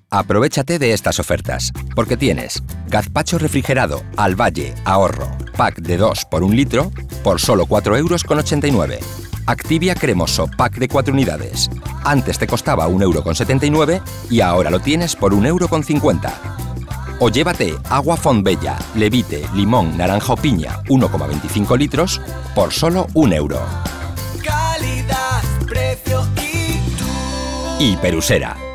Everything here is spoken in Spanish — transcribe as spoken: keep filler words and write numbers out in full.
Aprovéchate de estas ofertas, porque tienes gazpacho refrigerado al Valle Ahorro, pack de dos por un litro, por solo cuatro euros con ochenta y nueve. Activia cremoso, pack de cuatro unidades. Antes te costaba un euro con setenta y nueve y ahora lo tienes por un euro con cincuenta. O llévate agua Fontbella, Levite, limón, naranja o piña, uno coma veinticinco litros, por solo un euro. Calidad, precio y tú. Y Perusera.